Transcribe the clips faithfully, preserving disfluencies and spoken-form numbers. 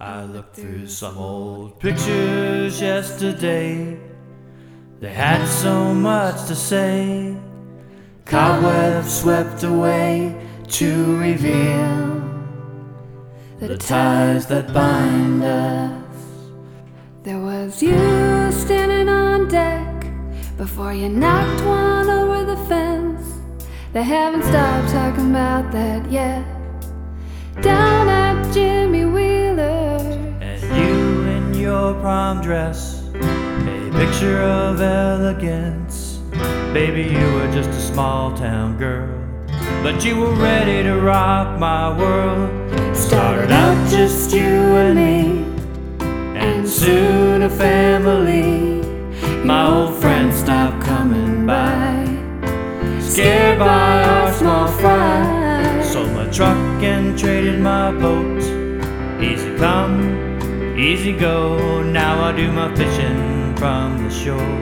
I looked through some old pictures yesterday. They had so much to say. Cobwebs swept away to reveal the ties that bind us. There was you standing on deck before you knocked one over the fence. They haven't stopped talking about that yet. Down at Jimmy Wheeler, and you in your prom dress, a picture of elegance. Baby, you were just a small town girl, but you were ready to rock my world. Started out just you and me, and soon a family. My old friends stopped coming by, scared by our small fry. Sold my truck and traded my boat. Easy come, easy go. Now I do my fishing from the shore,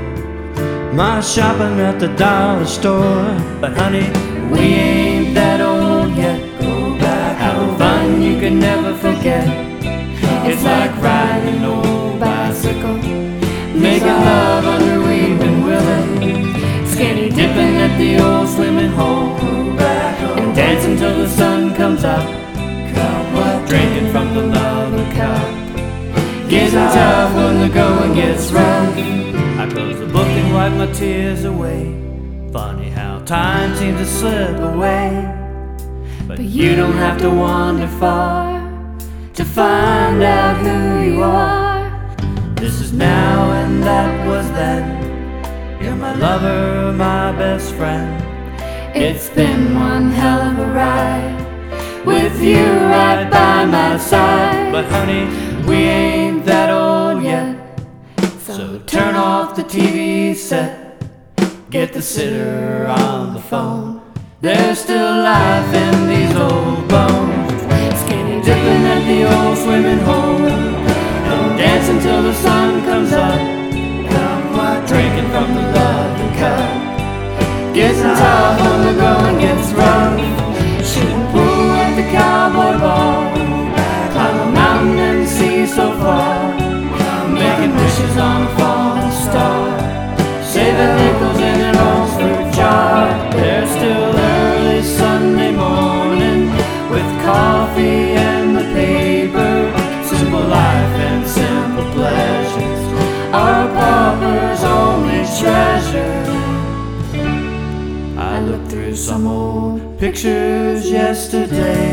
my shopping at the dollar store. But honey, we ain't that old yet. Go back, have fun you can never forget. It's like riding an old bicycle, making love under weeping willow, skinny dipping at the old swimming hole, and dancing till the sun comes up, drinking from the mother cup. Getting tough when the going gets rough. I close the book and wipe my tears away. Funny how time seems to slip away, but you don't have to wander far to find out who you are. This is now and that was then. You're my lover, my best friend. It's been one hell of a ride with you right by my side. But honey, we ain't that old yet. So turn off the T V set, get the sitter on the phone. There's still life in these old bones, skinny dipping at the old swimming hole, and dancing till the sun comes up, drinking from the loving cup. Getting tough when the going gets rough, shooting pool at the cowboy bar, climb a mountain and see so far, making wishes on a falling star, saving nickels in an old fruit jar. There's still early Sunday morning with coffee and the paper. Simple life and simple pleasures are a pauper's only treasure. I looked through some old pictures yesterday.